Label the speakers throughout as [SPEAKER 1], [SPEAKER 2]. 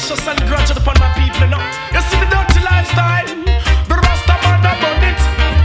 [SPEAKER 1] vicious and grudged upon my people, no. You see the dirty lifestyle, the rasta man about it.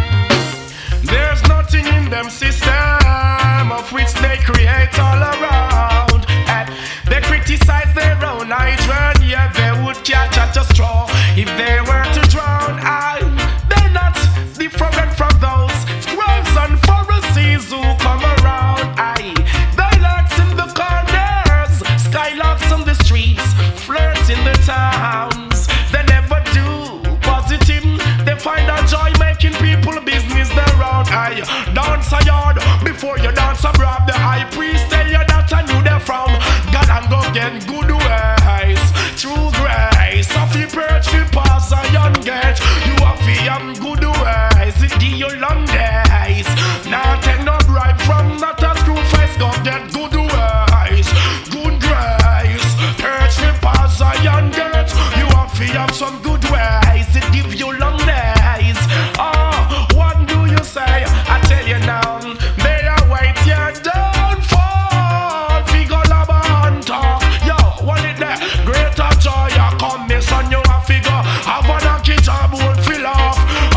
[SPEAKER 1] There's nothing in them system of which they create all around. And they criticize their own hydrant, yeah, they would catch at a straw if they were to drown. They're not different from those scribes and Pharisees who come around. They lurks in the corners, skylarks on the streets, flirts in the towns. They never do positive. They find a joy making people business their own. Dance a yard before you dance abroad. The high priest tell you that I knew they frown. God and go get good ways, true grace. If you perch, you pass a young gate. You have good ways, it give you long days. Now take no bribe from not a screw face. Go get good ways, good grace. Perch, you pass a young gate. You have some good ways, it give you long days. What do you say? I tell you now, they await your downfall. Figure lava hunter, yo, what it there? Greater joy, I come, me son, you a figure. Have a job won't fill off.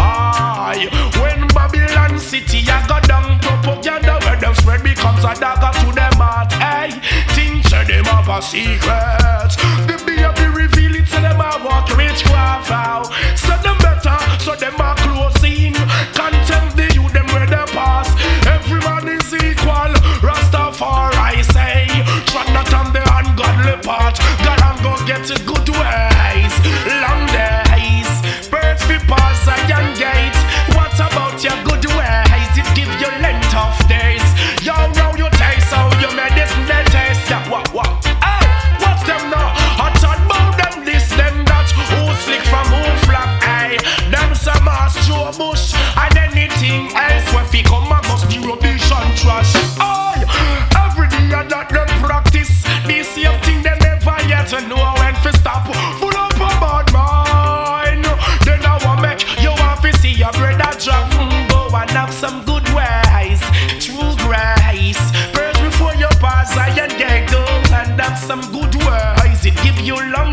[SPEAKER 1] When Babylon City, I got down propaganda where them spread becomes a dagger to them heart. Think say them have a secret. The baby reveal it, so them a walk witchcraft out. So them better, so them a closing. Contempt the youth, them where they pass. Every man is equal, Rastafari say. Try not on the ungodly part. God and go get a good ways, long days. Birds be pass a young gate. What about your good ways? It give you length of days. Yo, now you taste how you medicine they taste. Yeah, what? What's them now? I thought about them this, them that. Who slick from who flap, them some ass Joe Bush. And anything else where fi come and must be rubbish and trash. Every day that them practice the same thing they never yet know when fi stop. Full up a bad mind. Then I want make you want to see your brother drop. Go and have some good ways, true grace. Purge before you pass, I and get go and have some good ways. It give you love.